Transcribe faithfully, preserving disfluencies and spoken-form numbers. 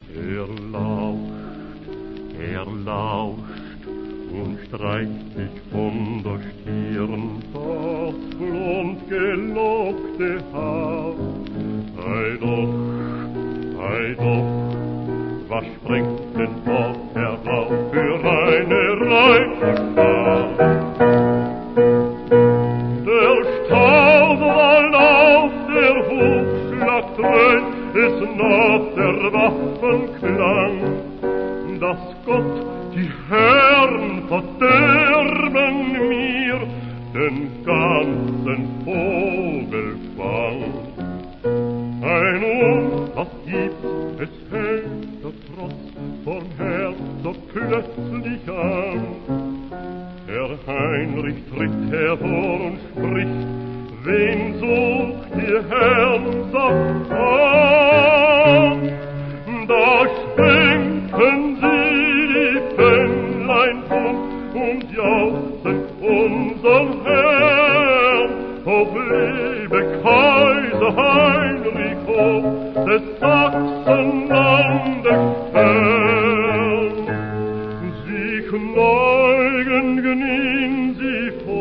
Er lauscht, er lauscht und streicht sich von der Stirn das blond gelockte Haar. Ei doch, ei doch, was springt denn dort herauf für eine reiche Schar? Der Staub rollt auf, der Hufschlag dröhnt, ist nach der Waffenklang, dass Gott die Herren verderben mir den ganzen Vogelfang. Ein um, was gibt's, es hält der Trotz vom Herz so plötzlich an. Herr Heinrich tritt hervor und spricht, wen sucht ihr Herrn, sagt an? Da schwenken sie die Fähnlein bunt und jauchzen unsern Herrn. Auf lebe Kaiser Heinrich hoch, des Sachsenlandes Stern. Sie kneigen, gnien sie vor,